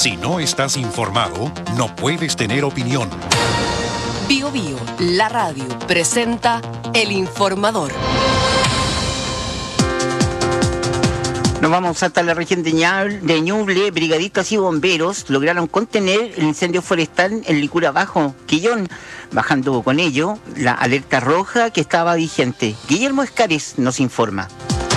Si no estás informado, no puedes tener opinión. Bio Bio, la radio, presenta El Informador. Nos vamos hasta la región de Ñuble. Brigadistas y bomberos lograron contener el incendio forestal en Licura Bajo, Quillón, bajando con ello la alerta roja que estaba vigente. Guillermo Escares nos informa.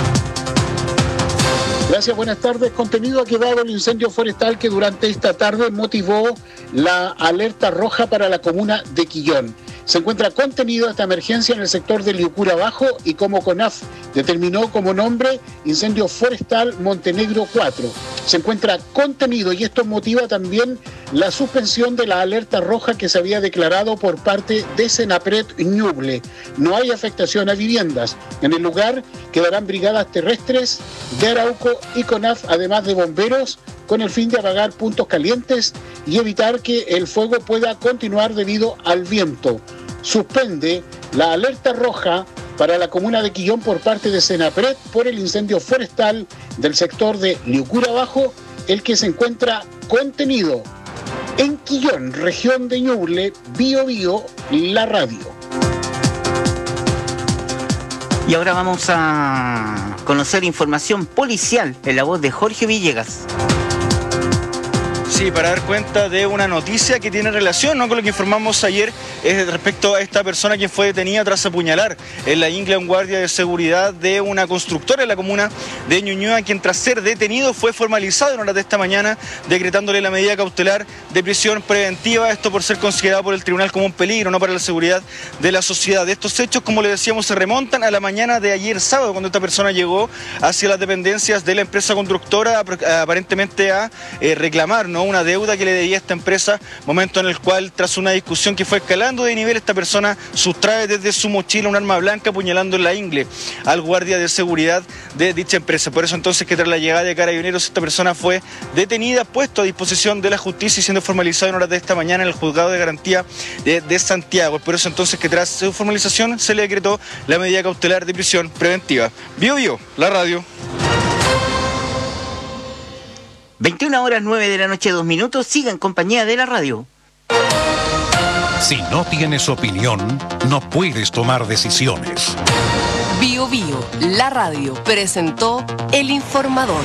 Gracias, buenas tardes. Contenido ha quedado el incendio forestal que durante esta tarde motivó la alerta roja para la comuna de Quillón. Se encuentra contenido esta emergencia en el sector de Licura Bajo y como CONAF determinó como nombre Incendio Forestal Montenegro 4. Se encuentra contenido y esto motiva también la suspensión de la alerta roja que se había declarado por parte de Senapred Ñuble. No hay afectación a viviendas. En el lugar quedarán brigadas terrestres de Arauco y CONAF, además de bomberos, con el fin de apagar puntos calientes y evitar que el fuego pueda continuar debido al viento. Suspende la alerta roja para la comuna de Quillón por parte de Senapred por el incendio forestal del sector de Licura Bajo, el que se encuentra contenido en Quillón, región de Ñuble. Bio Bio, la radio. Y ahora vamos a conocer información policial en la voz de Jorge Villegas. Sí, para dar cuenta de una noticia que tiene relación, ¿no?, con lo que informamos ayer respecto a esta persona quien fue detenida tras apuñalar en la ingle a un guardia de seguridad de una constructora en la comuna de Ñuñoa, quien tras ser detenido fue formalizado en horas de esta mañana, decretándole la medida cautelar de prisión preventiva, esto por ser considerado por el tribunal como un peligro, no para la seguridad de la sociedad. Estos hechos, como le decíamos, se remontan a la mañana de ayer sábado, cuando esta persona llegó hacia las dependencias de la empresa constructora, aparentemente a reclamar, ¿no?, una deuda que le debía a esta empresa, momento en el cual, tras una discusión que fue escalando de nivel, esta persona sustrae desde su mochila un arma blanca, apuñalando en la ingle al guardia de seguridad de dicha empresa. Por eso entonces que tras la llegada de Carabineros esta persona fue detenida, puesto a disposición de la justicia y siendo formalizado en horas de esta mañana en el juzgado de garantía de Santiago. Por eso entonces que tras su formalización se le decretó la medida cautelar de prisión preventiva. Bio Bio, la radio. 21:09 de la noche, 2 minutos. Siga en compañía de la radio. Si no tienes opinión, no puedes tomar decisiones. Bio Bio, la radio, presentó El Informador.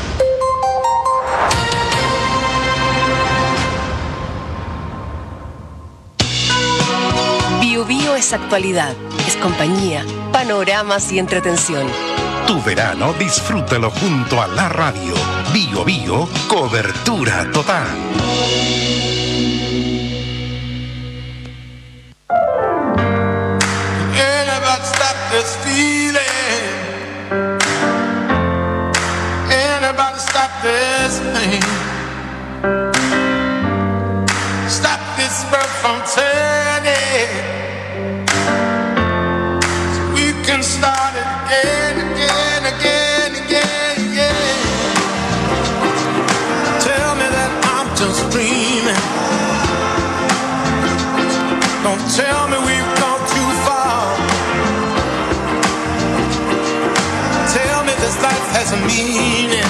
Bio Bio es actualidad, es compañía, panoramas y entretención. Tu verano disfrútalo junto a la radio. Bio Bio, cobertura total. Anybody stop this feeling? Anybody stop this pain? Stop this world from turning, so we can start it again, again, again, again, again. Tell me that I'm just dreaming. Don't tell me we've gone too far. Tell me this life has a meaning.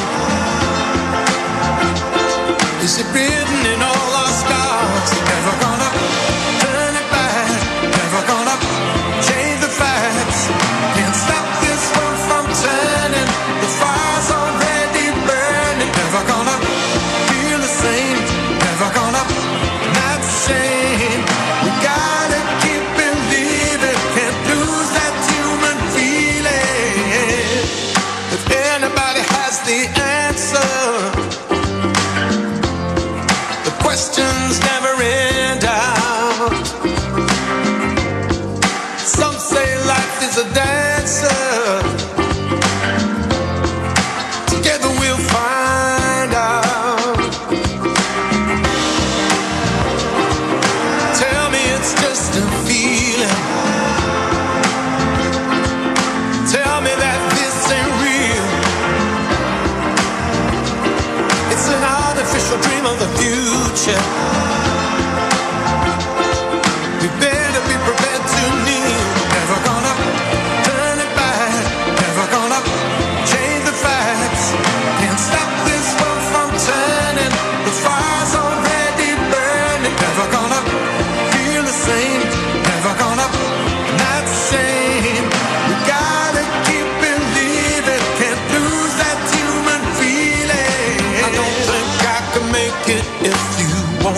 Is it written in all our scars? Never gonna turn it back. Never gonna change the facts. Can't stop this world from turning. The fire's already burning. Never gonna feel the same. Never gonna not the same. We gotta keep believing. Can't lose that human feeling. If anybody has the answer, the questions never end out. Some say life is a dancer. Together we'll find out. Tell me it's just a feeling. Tell me that this ain't real. It's an artificial dream of the future. We better be prepared to kneel. Never gonna turn it back. Never gonna change the facts. Can't stop this world from turning. The fire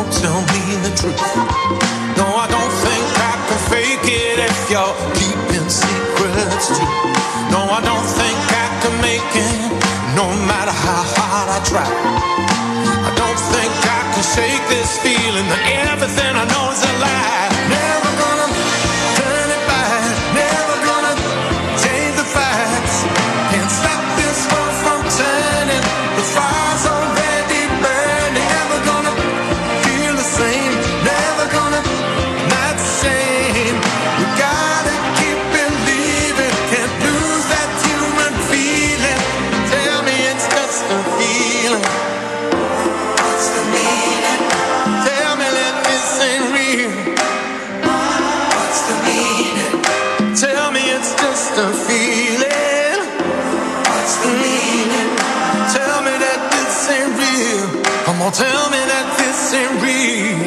won't tell me the truth. No, I don't think I can fake it if you're keeping secrets too. No, I don't think I can make it, no matter how hard I try. I don't think I can shake this feeling that everything I know is a lie. Never gonna turn it back, never gonna change the facts. Can't stop this world from turning, the fire's already burning. Never gonna feel the same, never gonna, not the same. We gotta keep believing, can't lose that human feeling. Tell me it's just a feeling. What's the meaning? Tell me that this ain't real. What's the meaning? Tell me it's just a feeling. What's the meaning? Tell me that this ain't real. Come on, tell me that this ain't real.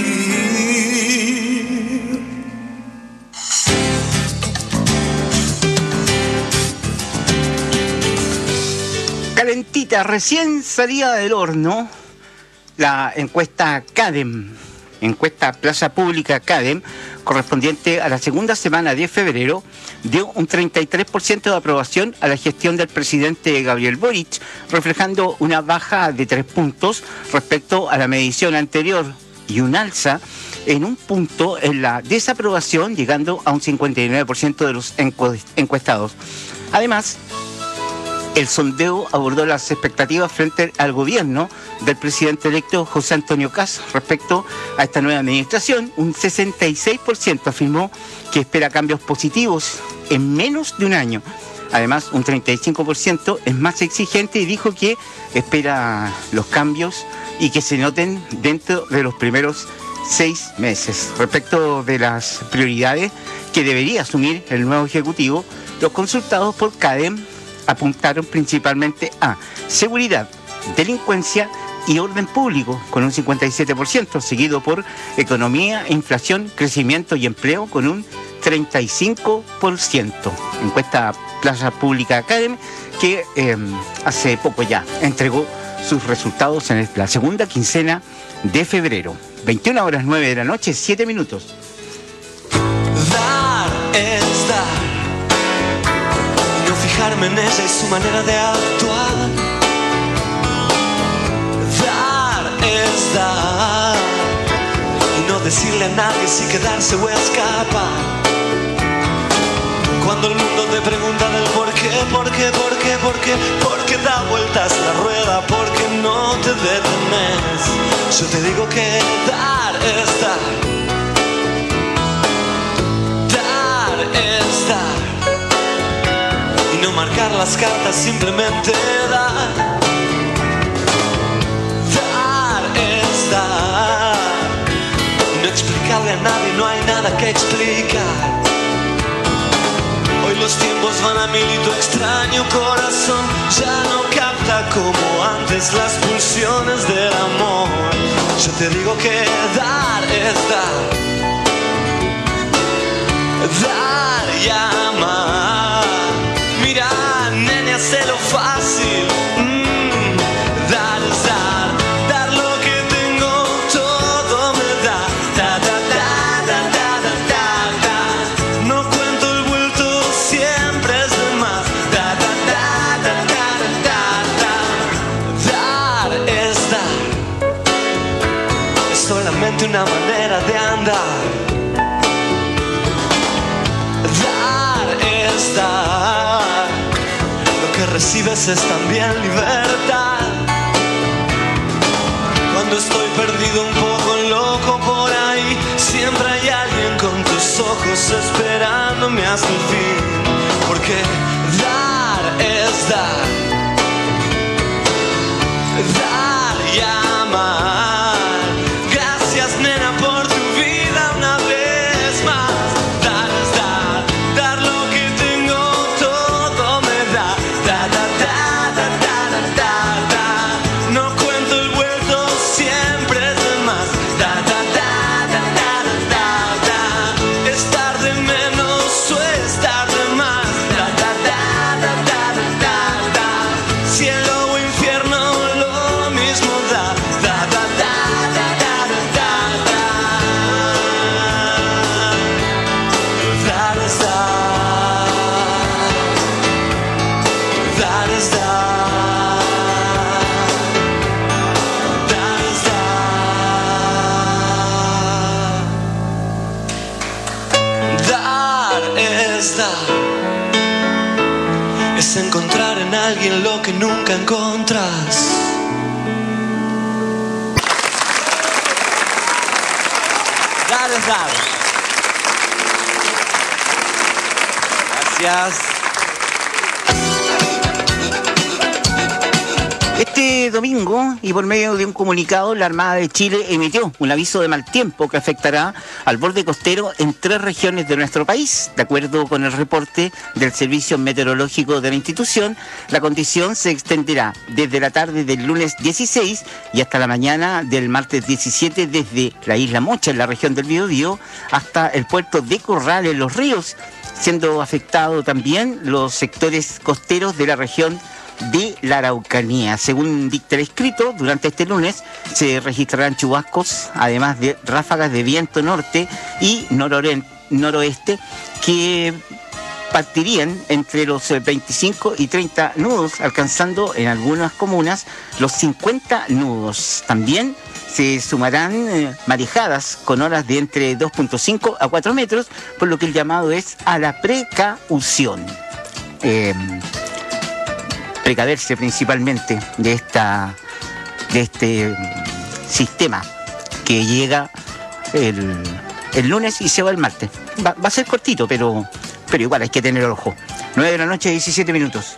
Calentita, recién salida del horno, la encuesta CADEM, encuesta Plaza Pública CADEM, correspondiente a la segunda semana de febrero, dio un 33% de aprobación a la gestión del presidente Gabriel Boric, reflejando una baja de 3 puntos respecto a la medición anterior y un alza en un punto en la desaprobación, llegando a un 59% de los encuestados. Además, el sondeo abordó las expectativas frente al gobierno del presidente electo José Antonio Kast respecto a esta nueva administración. Un 66% afirmó que espera cambios positivos en menos de un año. Además, un 35% es más exigente y dijo que espera los cambios y que se noten dentro de los primeros 6 meses. Respecto de las prioridades que debería asumir el nuevo Ejecutivo, los consultados por CADEM apuntaron principalmente a seguridad, delincuencia y orden público con un 57%, seguido por economía, inflación, crecimiento y empleo con un 35%. Encuesta Plaza Pública Academy que hace poco ya entregó sus resultados en la segunda quincena de febrero. 21:09 de la noche, 7 minutos. Dar es dar. Fijarme en ella y su manera de actuar. Dar es dar. Y no decirle a nadie si quedarse o escapar. Cuando el mundo te pregunta del por qué, porque da vueltas la rueda, porque no te detenes. Yo te digo que dar es dar. Dar es dar. No marcar las cartas, simplemente dar. Dar es dar. No explicarle a nadie, no hay nada que explicar. Hoy los tiempos van a mil y tu extraño corazón ya no capta como antes las pulsiones del amor. Yo te digo que dar es dar. Dar y amar. Mira, nene, hacelo fácil. Dar es dar. Dar lo que tengo, todo me da. Da, da, da, da, da, da, da, da. No cuento el vuelto, siempre es de más. Da, da, da, da, da, da, da, da. Dar es dar. Es solamente una manera de andar. Dar es dar. Recibes es también libertad. Cuando estoy perdido un poco loco por ahí, siempre hay alguien con tus ojos esperándome hasta el fin. Porque dar es dar. Dar y amar. Gracias, nena, por tu vida una vez más. Dar es dar. Dar lo que tengo, todo me da. Da, da, da, da, da, da, da. No cuento el vuelto, siempre es de más. Da, da, da, da, da, da, da. Estar de menos o estar es dar, es encontrar en alguien lo que nunca encontrás. Dar es dar. Gracias. Este domingo, y por medio de un comunicado, la Armada de Chile emitió un aviso de mal tiempo que afectará al borde costero en 3 regiones de nuestro país. De acuerdo con el reporte del Servicio Meteorológico de la institución, la condición se extenderá desde la tarde del lunes 16 y hasta la mañana del martes 17 desde la Isla Mocha, en la región del Biobío, hasta el puerto de Corral, en Los Ríos, siendo afectado también los sectores costeros de la región de la Araucanía. Según dicta el escrito, durante este lunes se registrarán chubascos, además de ráfagas de viento norte y noroeste que partirían entre los 25 y 30 nudos, alcanzando en algunas comunas los 50 nudos. También se sumarán marejadas con olas de entre 2.5 a 4 metros, por lo que el llamado es a la precaución. Precaverse principalmente de este sistema que llega el lunes y se va el martes. Va a ser cortito, pero igual hay que tener ojo. 9 de la noche, 17 minutos.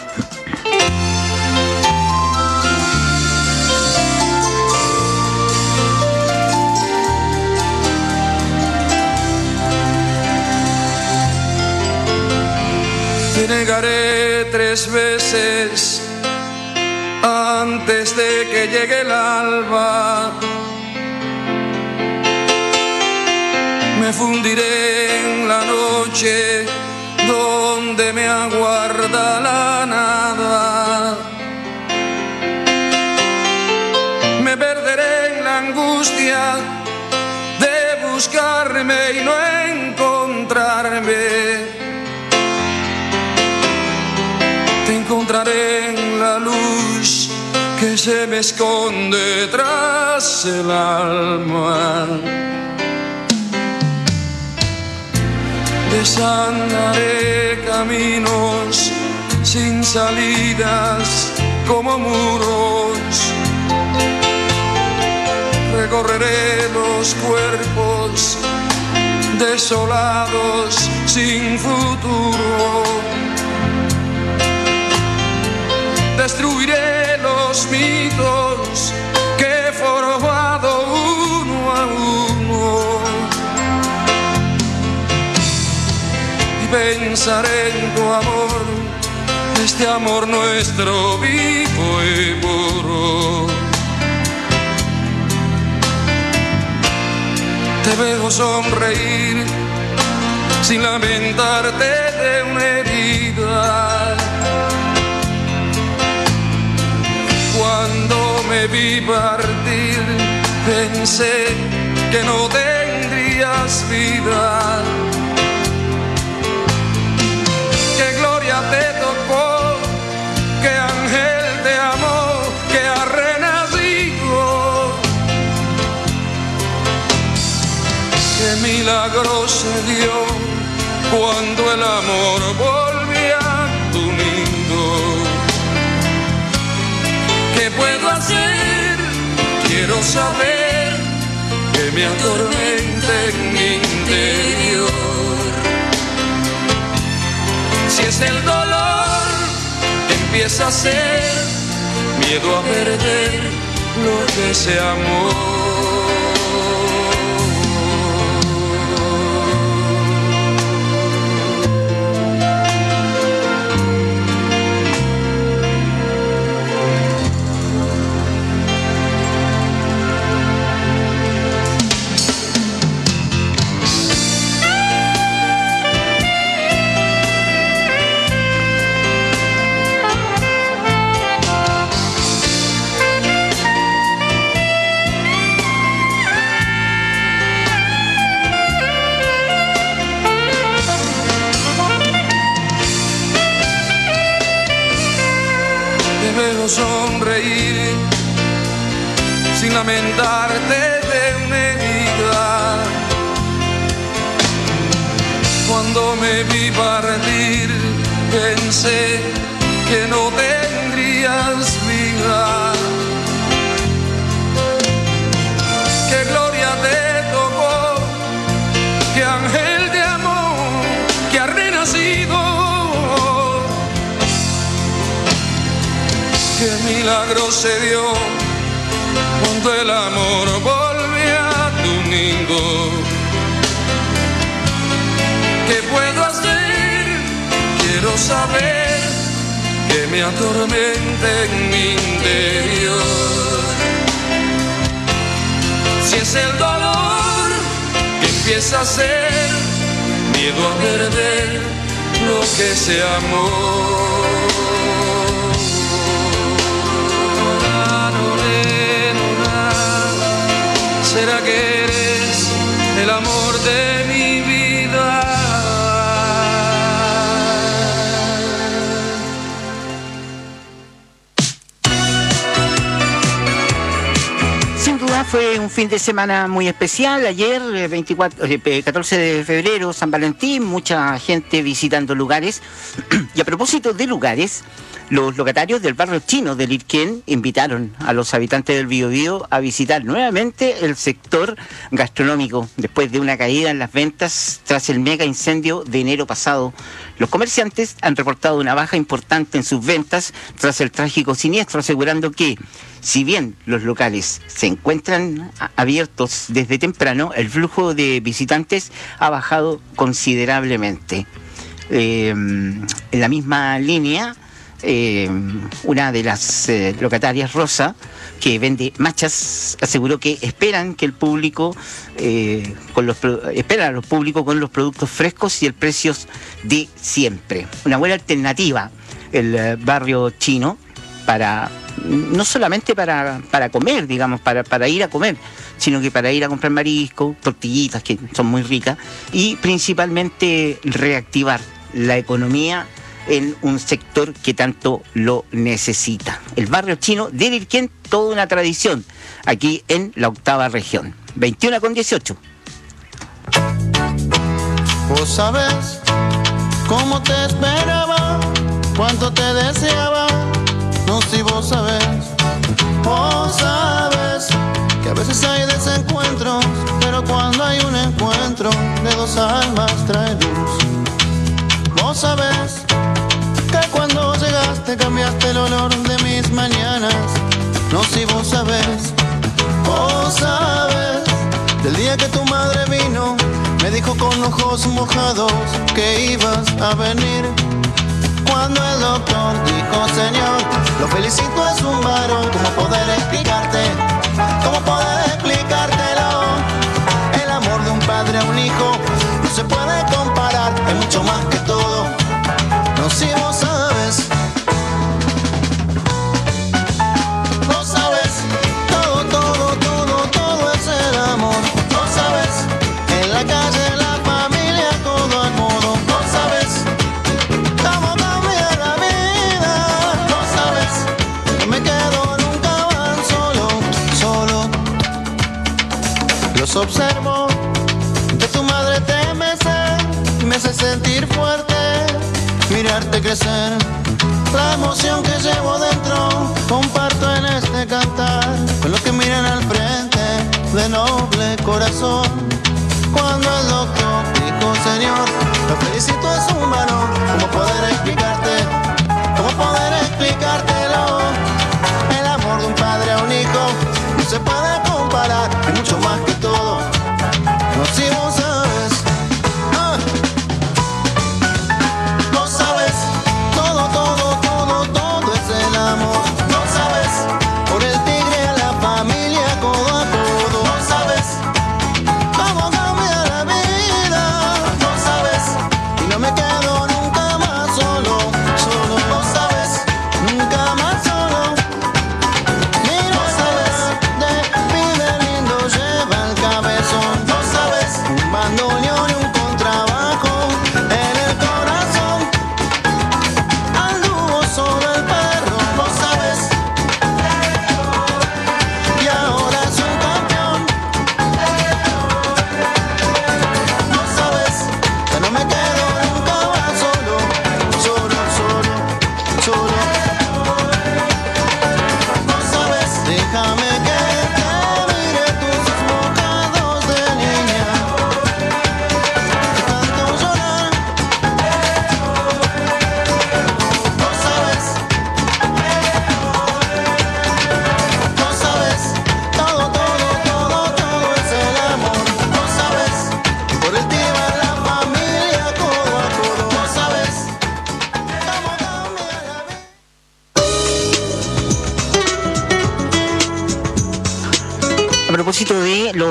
Te negaré 3 veces antes de que llegue el alba. Me fundiré en la noche donde me aguarda la nada. Me perderé en la angustia de buscarme y no encontrarme. Te encontraré en la luz que se me esconde tras el alma. Desandaré caminos sin salidas como muros. Recorreré los cuerpos desolados sin futuro. Destruiré los mitos que he forjado uno a uno y pensaré en tu amor, este amor nuestro vivo y puro. Te veo sonreír sin lamentarte de una herida. Cuando me vi partir, pensé que no tendrías vida. Qué gloria te tocó, qué ángel te amó, que ha renacido. Qué milagro se dio cuando el amor volvió a tu nido. ¿Qué puedo hacer? Quiero saber que me atormenta en mi interior. Si es el dolor que empieza a ser miedo a perder lo que se amó. Sonreír sin lamentarte de una herida. Cuando me te vi partir, pensé que no tendrías vida. Qué gloria te tocó, qué ángel de amor que ha renacido. Qué milagro se dio cuando el amor volvió a tu nido. ¿Qué puedo hacer? Quiero saber que me atormenta en mi interior. Si es el dolor que empieza a ser miedo a perder lo que se amó. ¿Será que eres el amor de mi vida? Sin duda fue un fin de semana muy especial. Ayer, 14 de febrero, San Valentín, mucha gente visitando lugares. Y a propósito de lugares, los locatarios del barrio chino de Lirquén invitaron a los habitantes del Biobío a visitar nuevamente el sector gastronómico después de una caída en las ventas tras el mega incendio de enero pasado. Los comerciantes han reportado una baja importante en sus ventas tras el trágico siniestro, asegurando que, si bien los locales se encuentran abiertos desde temprano, el flujo de visitantes ha bajado considerablemente. En la misma línea, una de las locatarias, Rosa, que vende machas, aseguró que esperan que el público esperan a los públicos con los productos frescos y el precios de siempre. Una buena alternativa el barrio chino para no solamente para comer, digamos, para ir a comer, sino que para ir a comprar marisco, tortillitas que son muy ricas, y principalmente reactivar la economía en un sector que tanto lo necesita. El barrio chino de Lirquén, toda una tradición aquí en la 8ª región. 21:18. Vos sabés cómo te esperaba, cuánto te deseaba. No, si vos sabés que a veces hay desencuentros, pero cuando hay un encuentro de dos almas trae luz. Vos sabés que cuando llegaste cambiaste el olor de mis mañanas. No, si vos sabés del día que tu madre vino, me dijo con ojos mojados que ibas a venir. Cuando el doctor dijo, señor, lo felicito, es un varón. ¿Cómo poder explicarte? ¿Cómo poder explicártelo? El amor de un padre a un hijo no se puede comparar, es mucho más que todo. No, si vos sabes, vos sabes, todo es el amor. Vos sabes, en la calle, en la familia, codo a codo. Vos sabes cómo cambia la vida. Vos sabes, no me quedo, nunca van solo. Los observo, de tu madre te me hace sentir fuerte, mirarte crecer, la emoción que llevo dentro, comparto en este cantar, con los que miran al frente, de noble corazón. Cuando el doctor dijo, señor, lo felicito, es un varón. ¿Cómo poder explicarte? ¿Cómo poder explicártelo? El amor de un padre a un hijo no se puede comparar, es mucho más que todo. No, si vos sabes, vos sabes, todo es el amor. No sabes, por el tigre a la familia, codo a codo. No sabes cómo cambia la vida. No sabes, y no me quedo nunca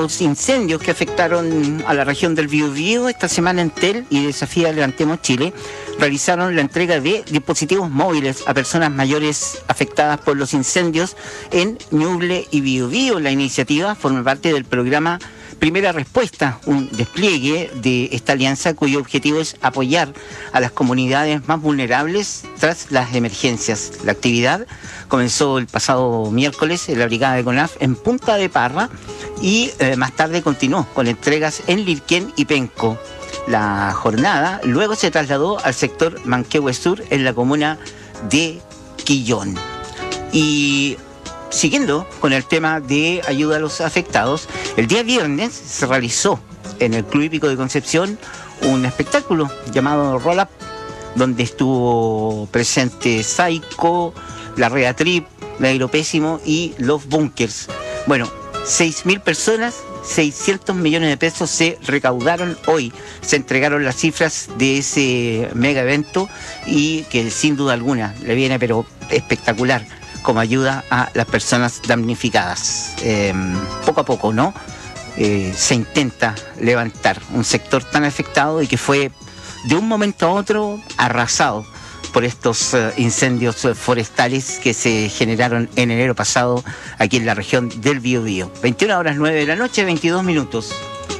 los incendios que afectaron a la región del Biobío, esta semana Entel y Desafía Levantemos Chile realizaron la entrega de dispositivos móviles a personas mayores afectadas por los incendios en Ñuble y Biobío. La iniciativa forma parte del programa Primera Respuesta, un despliegue de esta alianza cuyo objetivo es apoyar a las comunidades más vulnerables tras las emergencias. La actividad comenzó el pasado miércoles en la brigada de CONAF en Punta de Parra y más tarde continuó con entregas en Lirquén y Penco. La jornada luego se trasladó al sector Manquehue Sur en la comuna de Quillón. Y siguiendo con el tema de ayuda a los afectados, el día viernes se realizó en el Club Hípico de Concepción un espectáculo llamado Roll Up, donde estuvo presente Saico, la Rea Trip, la Aeropésimo y los Bunkers. Bueno, 6.000 personas, 600 millones de pesos se recaudaron hoy. Se entregaron las cifras de ese mega evento y que sin duda alguna le viene pero espectacular como ayuda a las personas damnificadas. Poco a poco, ¿no? Se intenta levantar un sector tan afectado y que fue de un momento a otro arrasado por estos incendios forestales que se generaron en enero pasado aquí en la región del Biobío. 21:09 de la noche, 22 minutos.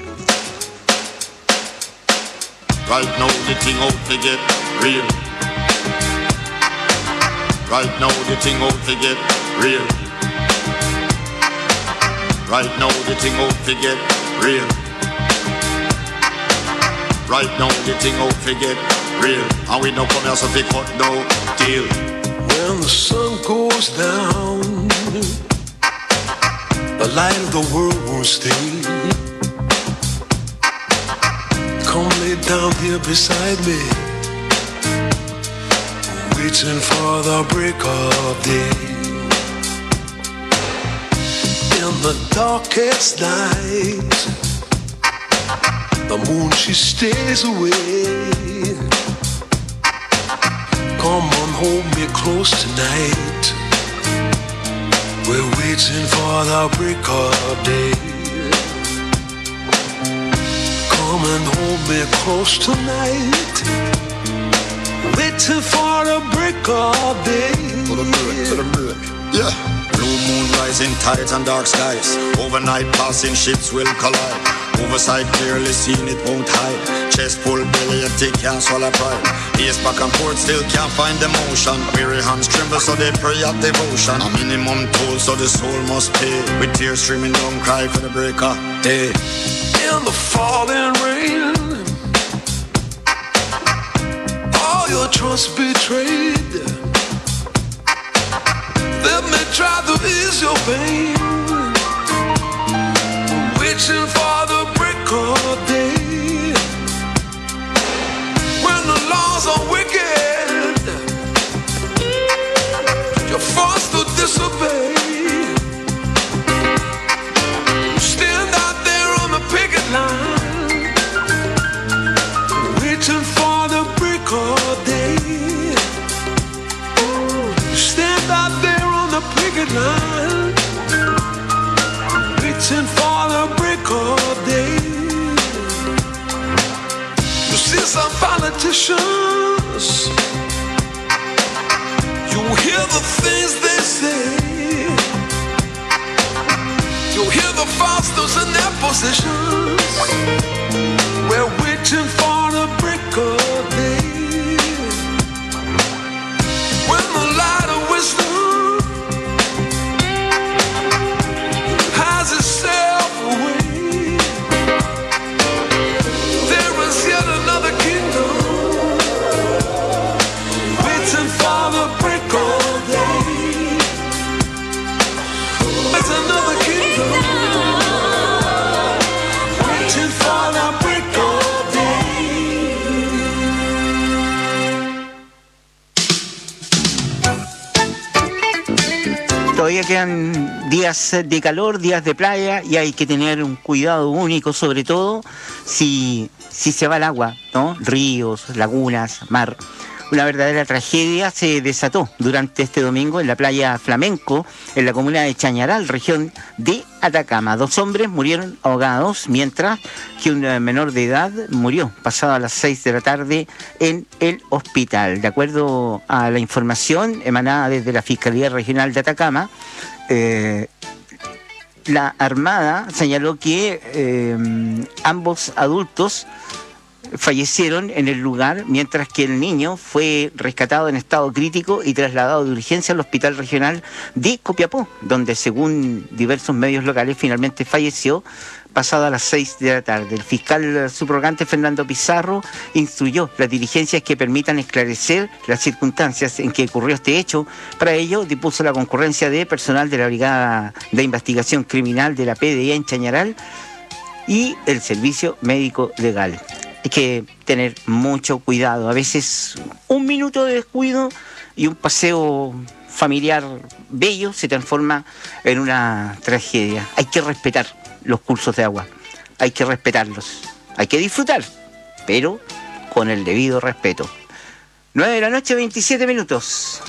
Right now the thing out to get real. Right now the thing out to get real. Right now the thing out to get real. Right now the thing out to get real. And we no come here so they cut no deal. When the sun goes down, the light of the world won't stay. Come lay down here beside me, waiting for the break of day. In the darkest night, the moon she stays away. Come on, hold me close tonight. We're waiting for the break of day. Come and hold me close tonight. Waiting for the break of day. To the moon, yeah. Blue moon rising, tides and dark skies. Overnight passing ships will collide. Oversight clearly seen, it won't hide. Chest full, belly empty, can't swallow pride. East back and forth, still can't find the motion. Weary hands tremble, so they pray at devotion. A minimum toll, so the soul must pay. With tears streaming down, cry for the break of day. In the falling rain, all your trust betrayed. Let me try to ease your pain. Waiting for the break of day. When the laws are wicked, you're forced to disobey. Stand out there on the picket line, waiting for the break of day. Stand out there on the picket line, waiting for the break of day. You see some politicians, you hear the things they say. You hear the fosters in their positions. We're waiting for the break of day. When the light of wisdom has itself away, there is yet another kingdom waiting for the break of day. There's another kingdom waiting for the break of day. Todavía quedan días de calor, días de playa y hay que tener un cuidado único, sobre todo si se va el agua, ¿no? Ríos, lagunas, mar. Una verdadera tragedia se desató durante este domingo en la playa Flamenco, en la comuna de Chañaral, región de Atacama. 2 hombres murieron ahogados, mientras que un menor de edad murió pasado a las 6 de la tarde en el hospital. De acuerdo a la información emanada desde la Fiscalía Regional de Atacama, la Armada señaló que ambos adultos fallecieron en el lugar, mientras que el niño fue rescatado en estado crítico y trasladado de urgencia al Hospital Regional de Copiapó, donde según diversos medios locales finalmente falleció pasado a las 6 de la tarde. El fiscal subrogante Fernando Pizarro instruyó las diligencias que permitan esclarecer las circunstancias en que ocurrió este hecho. Para ello dispuso la concurrencia de personal de la Brigada de Investigación Criminal de la PDI en Chañaral y el Servicio Médico Legal. Hay que tener mucho cuidado. A veces un minuto de descuido y un paseo familiar bello se transforma en una tragedia. Hay que respetar los cursos de agua. Hay que respetarlos. Hay que disfrutar, pero con el debido respeto. 9 de la noche, 27 minutos.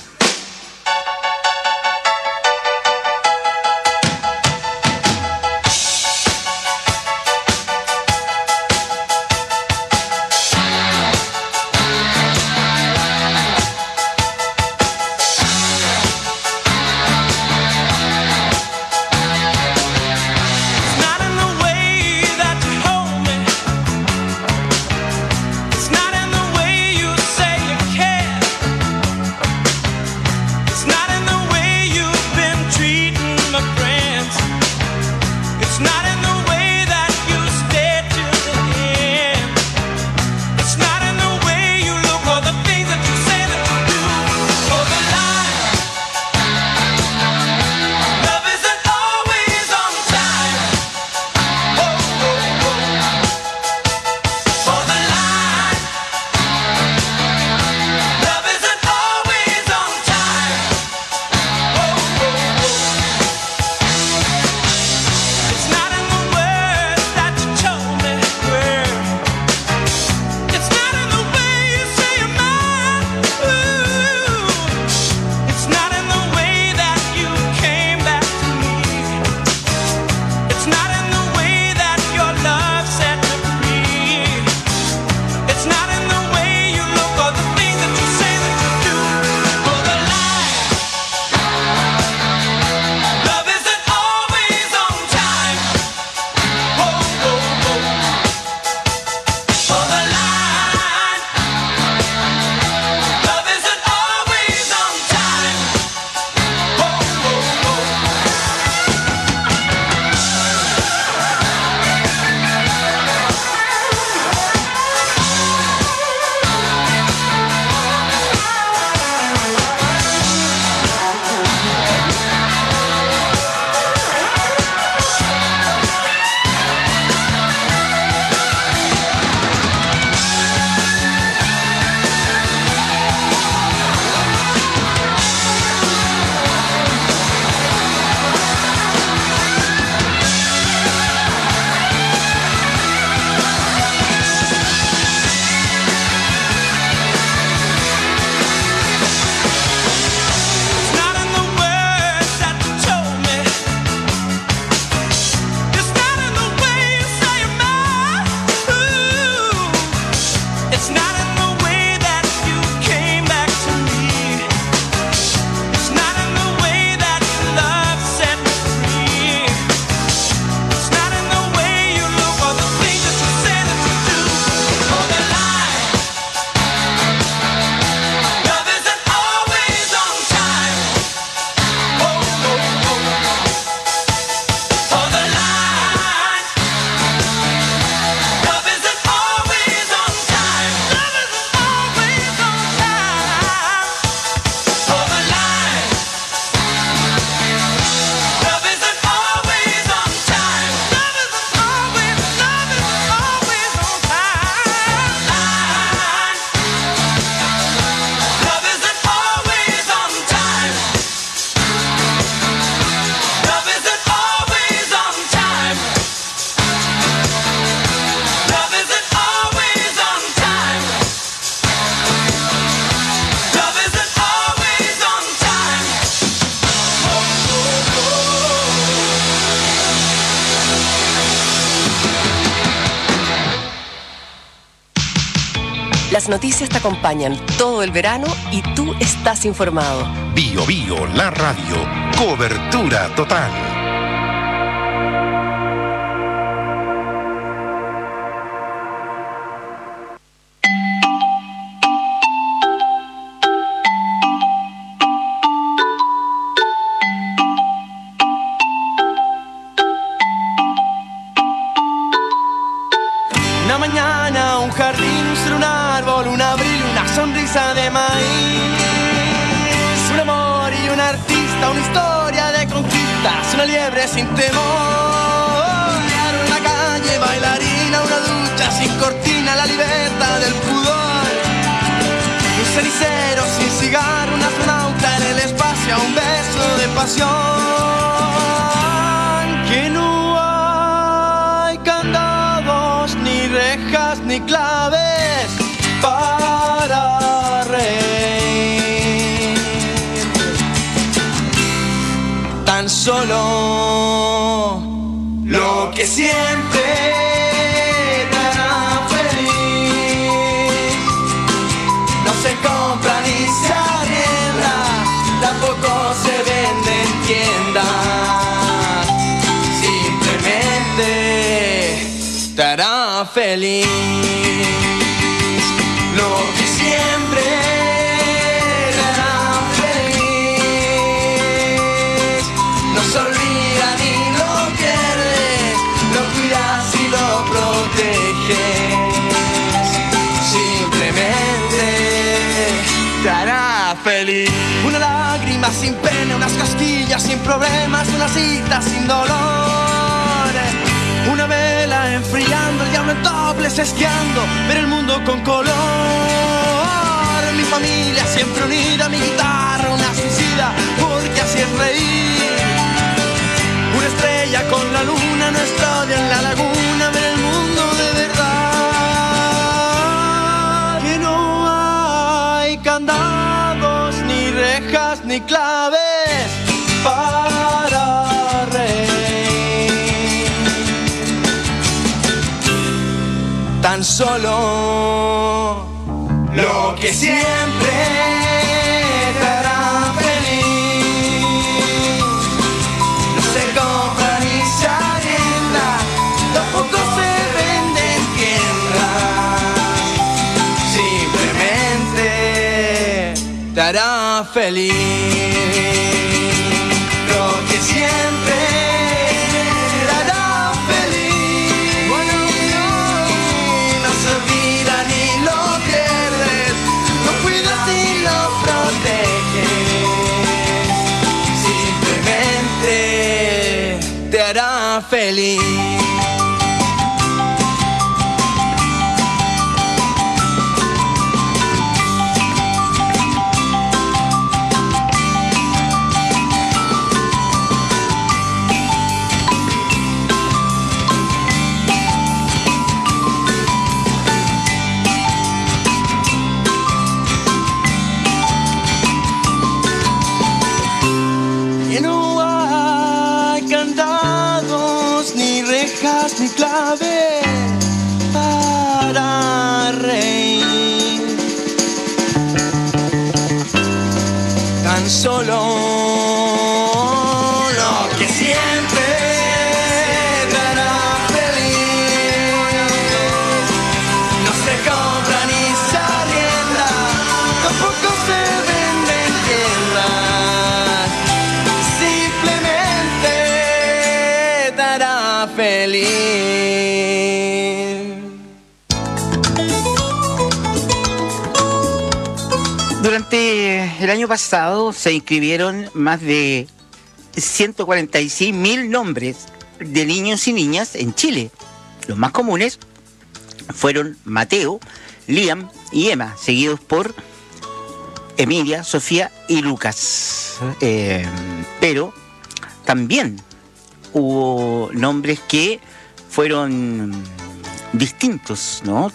It's not in the way you say you care. Las noticias te acompañan todo el verano y tú estás informado. Bio Bio, la radio. Cobertura total. Una mañana, un jardín, un ser, un árbol, un abril, una sonrisa de maíz, un amor y un artista, una historia de conquistas, una liebre sin temor, una calle bailarina, una ducha sin cortina, la libertad del pudor, un cenicero sin cigarro, un astronauta en el espacio, un beso de pasión, que no hay candados ni rejas ni claves para reír. Tan solo lo que siempre te hará feliz. No se compra ni se arrienda, tampoco se vende en tiendas. Simplemente te hará feliz. Lo que siempre te hará feliz. No se olvida ni lo pierdes, lo cuidas y lo proteges. Simplemente te hará feliz. Una lágrima sin pena, unas casquillas sin problemas, una cita sin dolor. Una vela enfriando, el diablo en toples esquiando, ver el mundo con color. Mi familia siempre unida, mi guitarra una suicida, porque así es reír. Una estrella con la luna, nuestro odio en la laguna, ver el mundo de verdad. Que no hay candados, ni rejas, ni claves para reír. Tan solo lo que siempre te hará feliz. No se compra ni se arrienda, tampoco se vende en tiendas. Simplemente te hará feliz. Lo que siempre te hará feliz. No se olvida ni lo pierdes, lo cuidas y lo proteges. Simplemente te hará feliz. Que no hay candados, ni rejas, ni claves para reír. Tan solo lo que siempre te hará feliz. No se compra ni se arrienda, tampoco se vende en tiendas. Simplemente te hará feliz. Durante el año pasado se inscribieron más de 146.000 nombres de niños y niñas en Chile. Los más comunes fueron Mateo, Liam y Emma, seguidos por Emilia, Sofía y Lucas. Pero también hubo nombres que fueron distintos, ¿no?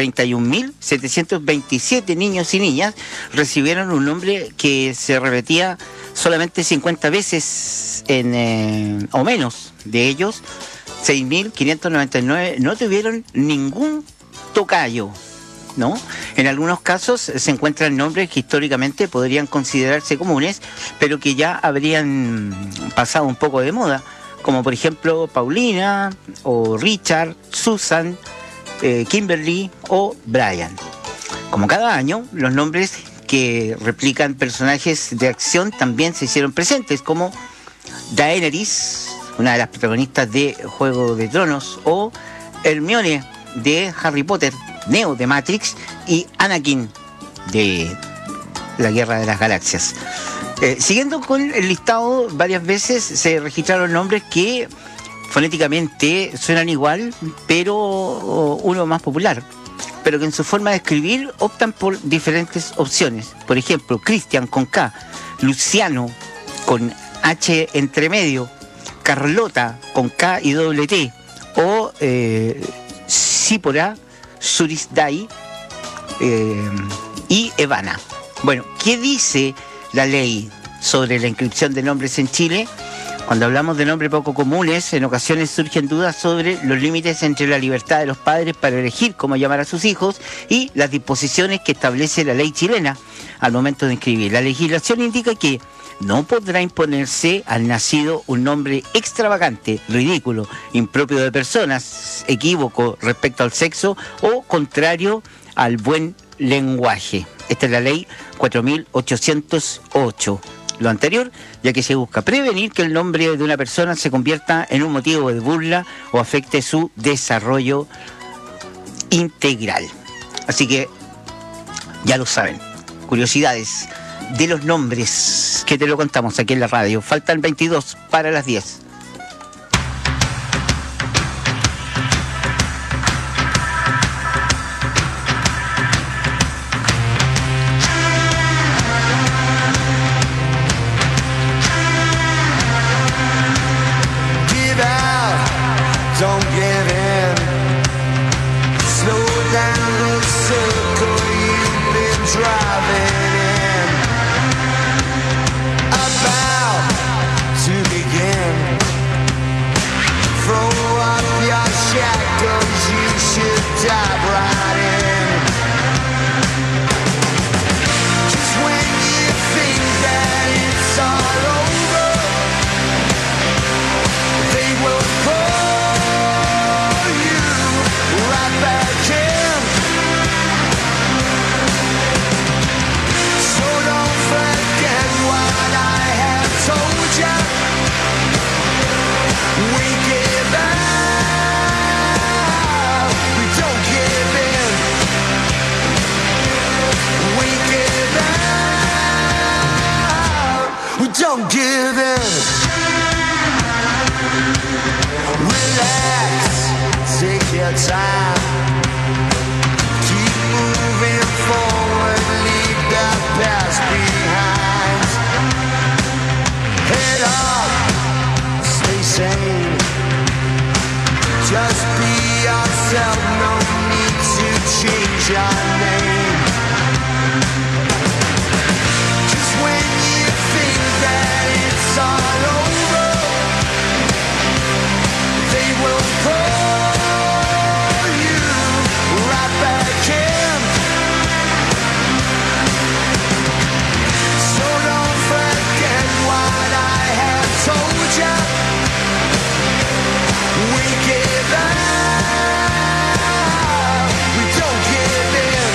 31.727 niños y niñas recibieron un nombre que se repetía solamente 50 veces o menos. De ellos, 6.599 no tuvieron ningún tocayo. ¿no? En algunos casos se encuentran nombres que históricamente podrían considerarse comunes, pero que ya habrían pasado un poco de moda, como por ejemplo Paulina, o Richard, Susan, Kimberly o Brian. Como cada año, los nombres que replican personajes de acción también se hicieron presentes, como Daenerys, una de las protagonistas de Juego de Tronos, o Hermione de Harry Potter, Neo de Matrix y Anakin de la Guerra de las Galaxias. Siguiendo con el listado, varias veces se registraron nombres que fonéticamente suenan igual, pero uno más popular, pero que en su forma de escribir optan por diferentes opciones. Por ejemplo, Cristian con K, Luciano con H entre medio, Carlota con K y doble T, o Sípora, Surisdai y Evana. Bueno, ¿qué dice la ley sobre la inscripción de nombres en Chile? Cuando hablamos de nombres poco comunes, en ocasiones surgen dudas sobre los límites entre la libertad de los padres para elegir cómo llamar a sus hijos y las disposiciones que establece la ley chilena al momento de inscribir. La legislación indica que no podrá imponerse al nacido un nombre extravagante, ridículo, impropio de personas, equívoco respecto al sexo o contrario al buen lenguaje. Esta es la ley 4808. Lo anterior, ya que se busca prevenir que el nombre de una persona se convierta en un motivo de burla o afecte su desarrollo integral. Así que ya lo saben, curiosidades de los nombres que te lo contamos aquí en la radio. Faltan 22 para las 10. Don't give in. Slow down the circle you've been driving in. About to begin. Throw up your shackles, you should dive right in. Just when you think that it's all over, they will pull don't give in. Relax, take your time. Keep moving forward, leave the past behind. Head up, stay sane. Just be yourself, no need to change your name. Just when you think that it's all over, they will pull you right back in. So don't forget what I have told you. We give up, we don't give in.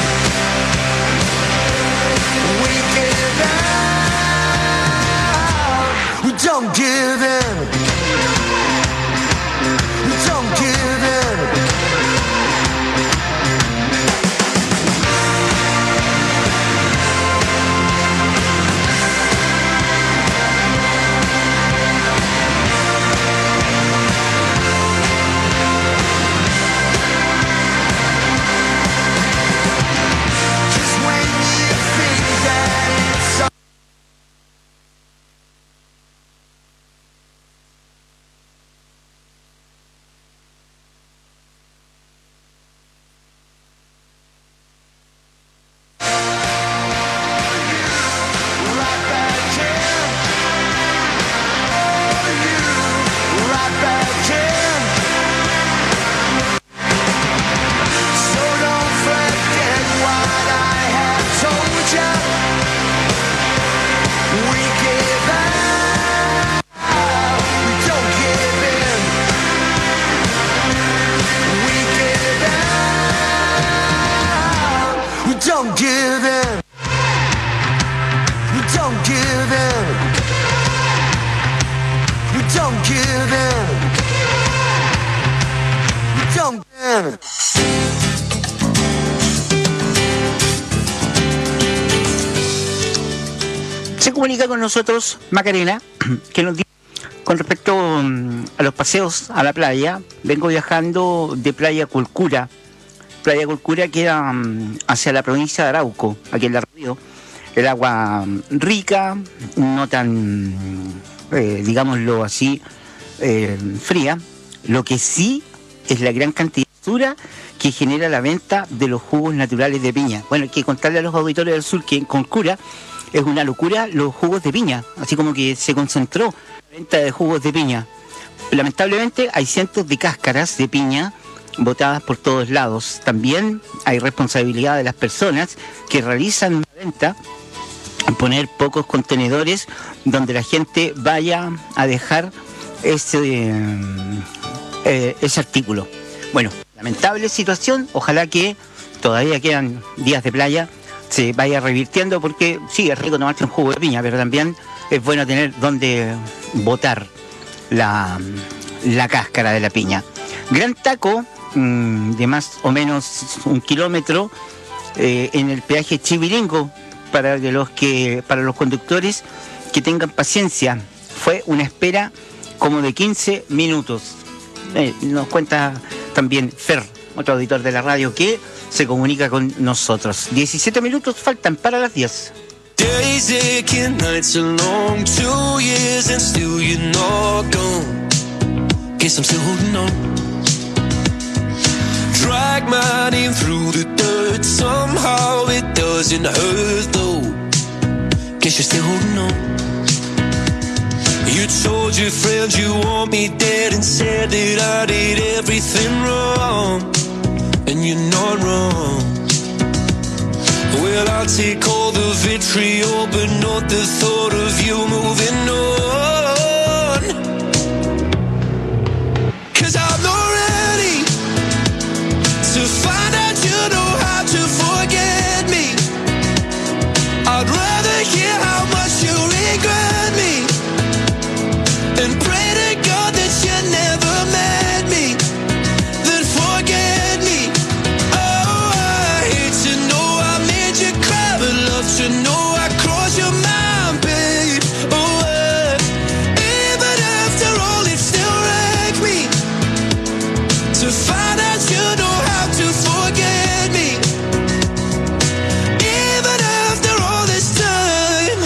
Se comunica con nosotros Macarena, que nos dice con respecto a los paseos a la playa. Vengo viajando de Playa Culcura. Playa Culcura queda hacia la provincia de Arauco, aquí en la Río. El agua rica, no tan, digámoslo así, fría. Lo que sí es la gran cantidad de basura que genera la venta de los jugos naturales de piña. Bueno, hay que contarle a los auditores del sur que en Culcura es una locura los jugos de piña, así como que se concentró la venta de jugos de piña. Lamentablemente hay cientos de cáscaras de piña botadas por todos lados. También hay responsabilidad de las personas que realizan la venta en poner pocos contenedores donde la gente vaya a dejar ese artículo. Bueno, lamentable situación, ojalá que todavía quedan días de playa, se vaya revirtiendo, porque sí, es rico tomarse un jugo de piña, pero también es bueno tener donde botar la cáscara de la piña. Gran taco de más o menos 1 kilómetro en el peaje Chiviringo para los conductores que tengan paciencia. Fue una espera como de 15 minutos. Nos cuenta también Fer, otro auditor de la radio, que se comunica con nosotros. 17 minutos faltan para las 10. Days aching, nights are long, 2 years and still you're not gone. Guess I'm still holding on. Drag my name through the dirt, somehow it doesn't hurt though. Guess you're still holding on. You told your friends you want me dead and said that I did everything wrong. And you're not wrong. Well, I'll take all the vitriol, but not the thought of you moving on. 'Cause I'm not ready to find out you know how to forget me. I'd rather hear how much you regret me and pray to God that you never met me, then forget me. Oh, I hate to know I made you cry, but love to know I crossed your mind, babe. Oh, even after all, it still wrecks me to find out you know how to forget me. Even after all this time,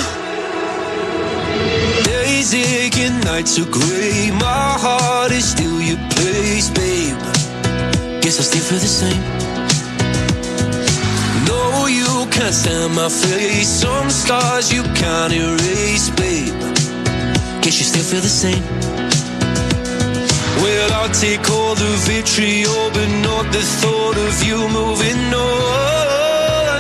days aching, nights are gray, my heart is still your place, babe. Guess I still feel the same. No, you can't stand my face, some scars you can't erase, babe. Guess you still feel the same. Well, I'll take all the vitriol, but not the thought of you moving on.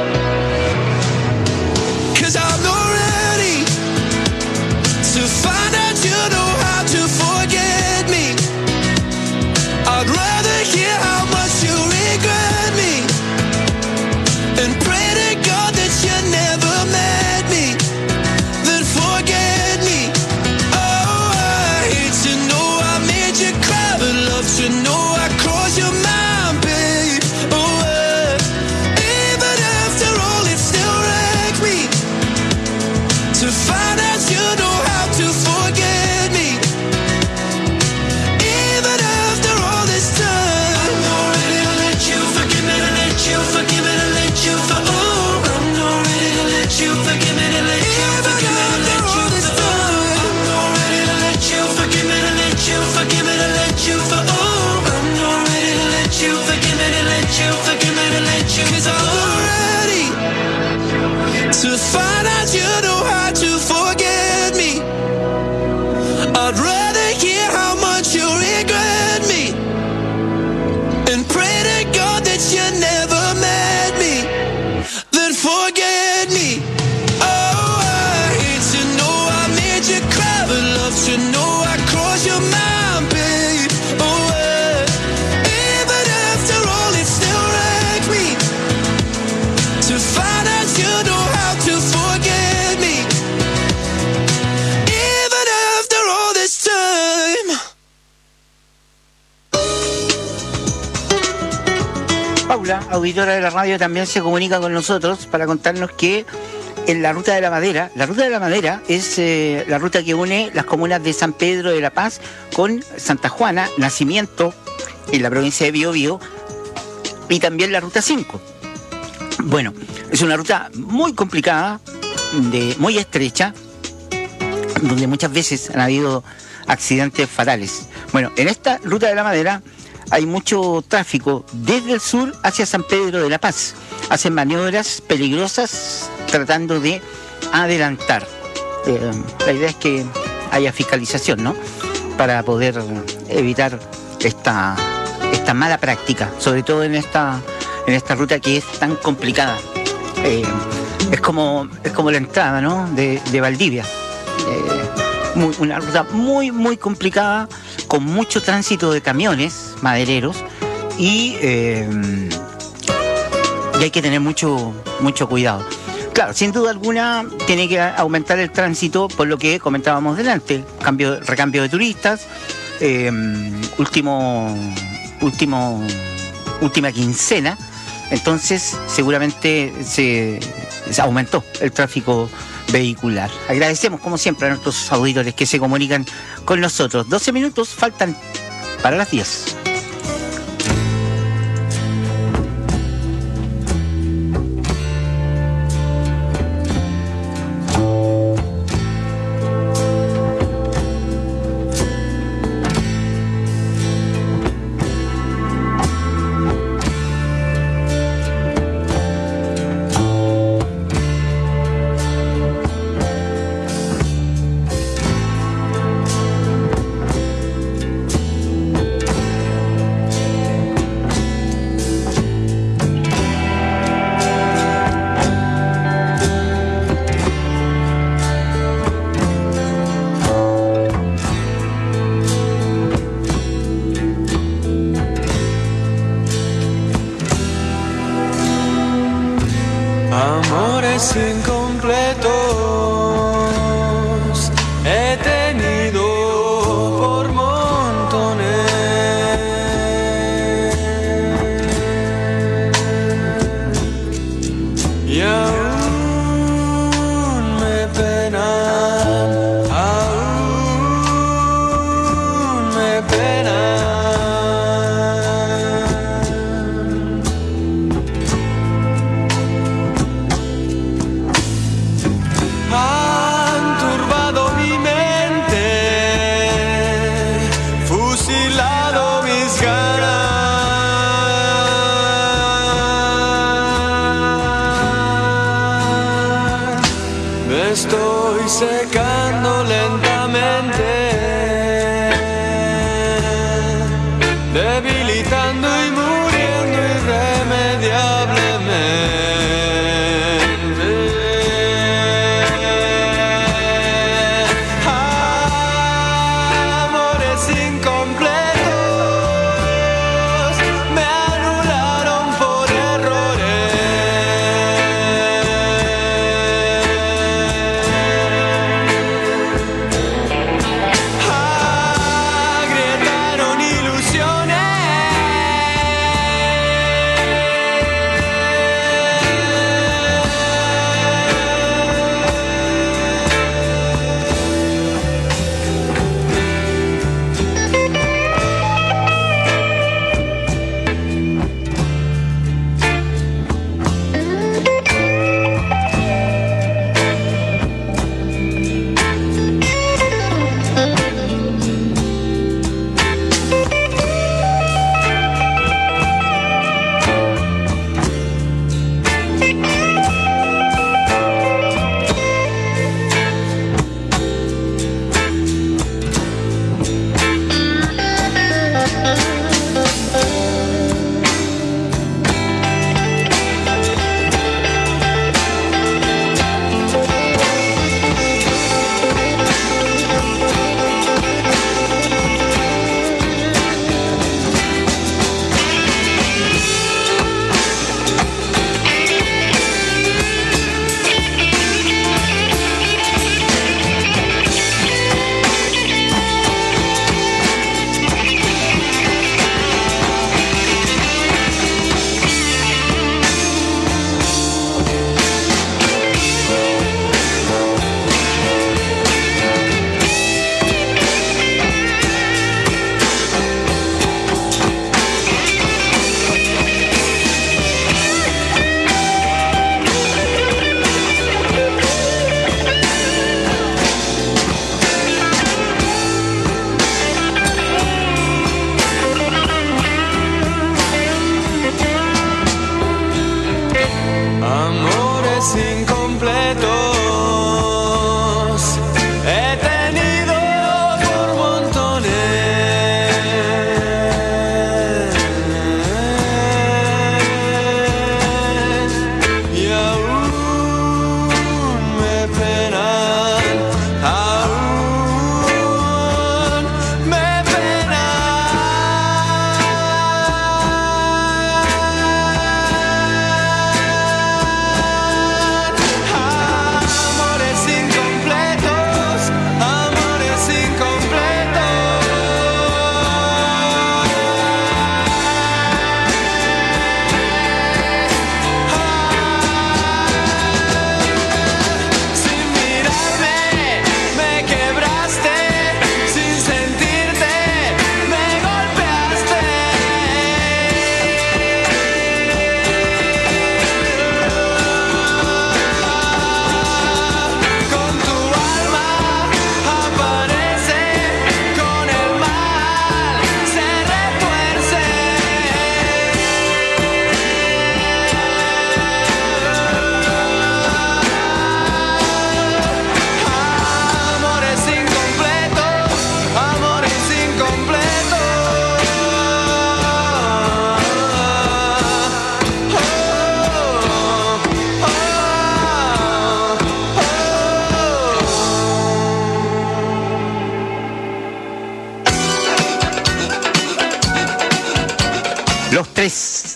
'Cause I'm not ready to find out you know how to forget me. I'd rather hear how much you regret me and pray to God that you never met me, then forget me. Oh, I hate to know I made you cry, but love to know I crossed your mind, babe. Oh, even after all, it still wrecks me to find out you know how to forget me. Even after all this time, I'm not ready to let you forgive me, to let you forgive me, to let you I'm not ready to let you forgive me, to let you forgive me, to let you I'm not ready to let you forgive me, to let you forgive me, to let you I'm not ready to let you forgive me, to let you forgive me, to let you 'Cause I'm not ready to find out you know how to forget me. I'd rather hear how much you regret me and pray to God that you never met me, then forget me. Oh, I hate to know I made you cry, but love to know I crossed your mind, babe. Oh, even after all, it still wrecks me to find out you know how to forget me. Even after all this time. Paula, auditora de la radio, también se comunica con nosotros para contarnos que en la Ruta de la Madera. La Ruta de la Madera es la ruta que une las comunas de San Pedro de la Paz con Santa Juana, Nacimiento, en la provincia de Biobío, y también la Ruta 5. Bueno, es una ruta muy complicada, muy estrecha, donde muchas veces han habido accidentes fatales. Bueno, en esta Ruta de la Madera hay mucho tráfico desde el sur hacia San Pedro de la Paz. Hacen maniobras peligrosas tratando de adelantar. La idea es que haya fiscalización, ¿no? Para poder evitar esta mala práctica, sobre todo en esta ruta que es tan complicada. Es como la entrada, ¿no? de Valdivia. Una ruta muy complicada, con mucho tránsito de camiones madereros y hay que tener mucho cuidado. Claro, sin duda alguna tiene que aumentar el tránsito, por lo que comentábamos delante, recambio de turistas, última quincena, entonces seguramente se aumentó el tráfico vehicular. Agradecemos como siempre a nuestros auditores que se comunican con nosotros. 12 minutos faltan para las 10. Amores incompletos he tenido por montones y aún me penan, aún me penan. Estoy secando lentamente, debilitando y muriendo irremediablemente. Amores incompletos me anularon por errores.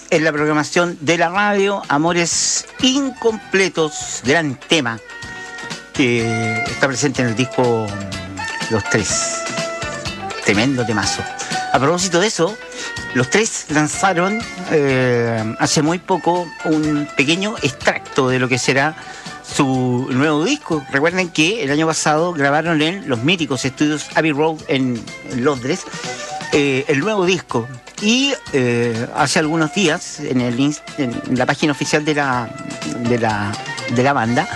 en la programación de la radio. Amores Incompletos, gran tema que está presente en el disco Los Tres. Tremendo temazo. A propósito de eso, Los Tres lanzaron hace muy poco un pequeño extracto de lo que será su nuevo disco. Recuerden que el año pasado grabaron en los míticos estudios Abbey Road en Londres el nuevo disco. Y hace algunos días en la página oficial de la banda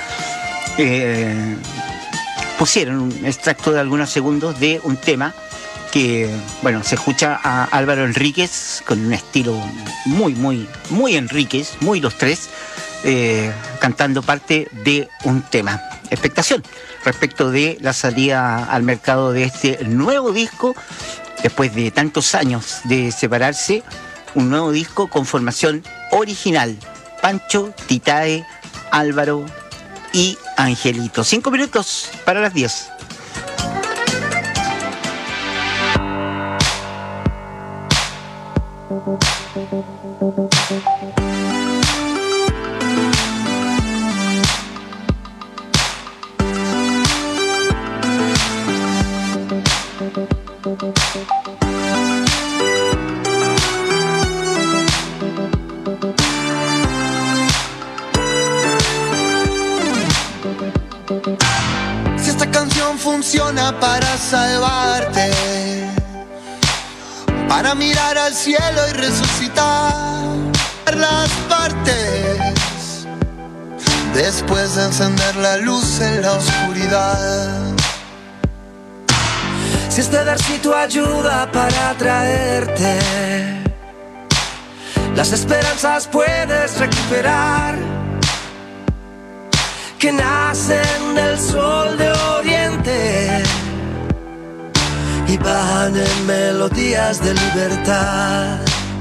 pusieron un extracto de algunos segundos de un tema que, bueno, se escucha a Álvaro Enríquez con un estilo muy Enríquez, muy Los Tres, cantando parte de un tema. Expectación respecto de la salida al mercado de este nuevo disco, después de tantos años de separarse, un nuevo disco con formación original: Pancho, Titae, Álvaro y Angelito. 5 minutos para las 10. Si esta canción funciona para salvarte, para mirar al cielo y resucitar las partes, después de encender la luz en la oscuridad. Si este versito ayuda para traerte las esperanzas, puedes recuperar, que nacen del sol de oriente y van en melodías de libertad.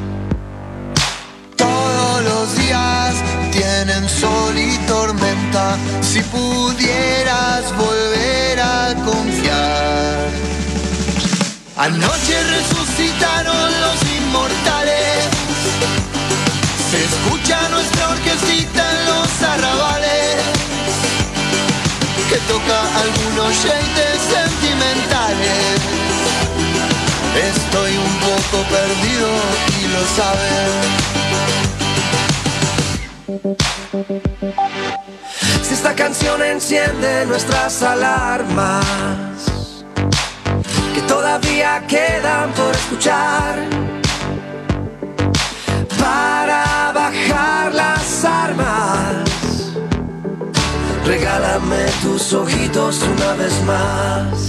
Todos los días tienen sol y tormenta, si pudieras volver a confiar. Anoche resucitaron los inmortales, se escucha nuestra orquestita en los arrabales, que toca algunos shades sentimentales. Estoy un poco perdido y lo sabes. Si esta canción enciende nuestras alarmas, que todavía quedan por escuchar, para bajar las armas, regálame tus ojitos una vez más.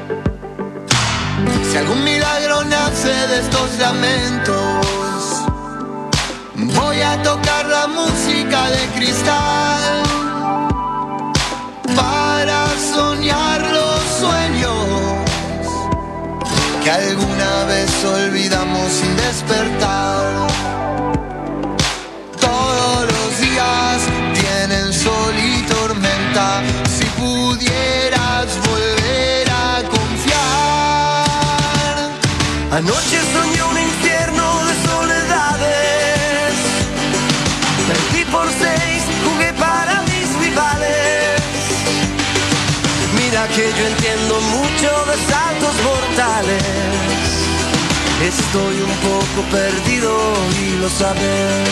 Si algún milagro nace de estos lamentos, voy a tocar la música de cristal para soñar los sueños que alguna vez olvidamos sin despertar. Todos los días tienen sol y tormenta, si pudieras volver a confiar. Anoche soñé un infierno de soledades, perdí por 6, jugué para mis rivales. Mira que yo entiendo mucho de saltos mortales, estoy un poco perdido y lo sabes.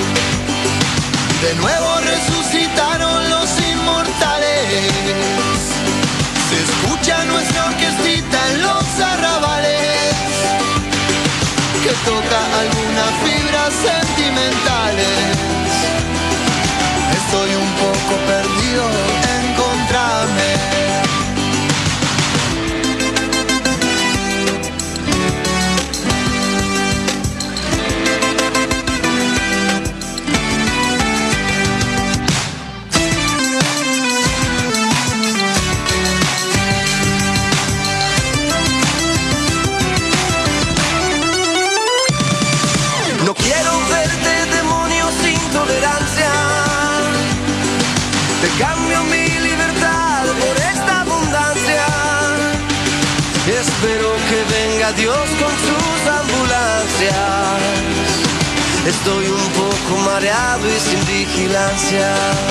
De nuevo resucitaron los inmortales, se escucha nuestra orquestita en los arrabales, que toca algunas fibras sentimentales. Estoy un poco perdido, encontrame. No quiero verte, demonio sin tolerancia, te cambio mi libertad por esta abundancia. Espero que venga Dios con sus ambulancias, Estoy un poco mareado y sin vigilancia.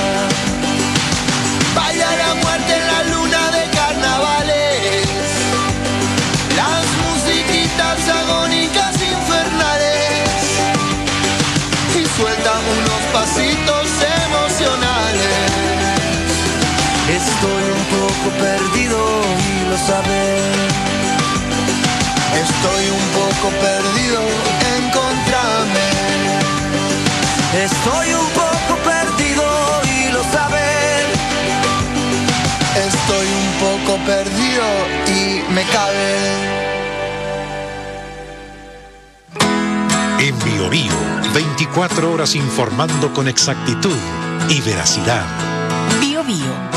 Baila la muerte en la luna de carnavales, las musiquitas agónicas infernales, y suelta unos pasitos emocionales. Estoy un poco perdido y lo sabes. Estoy un poco perdido, encontrame. Estoy un poco perdido y lo sabes. Estoy un poco perdido y me cabe. En Bio Bio, 24 horas informando con exactitud y veracidad. Bio Bio.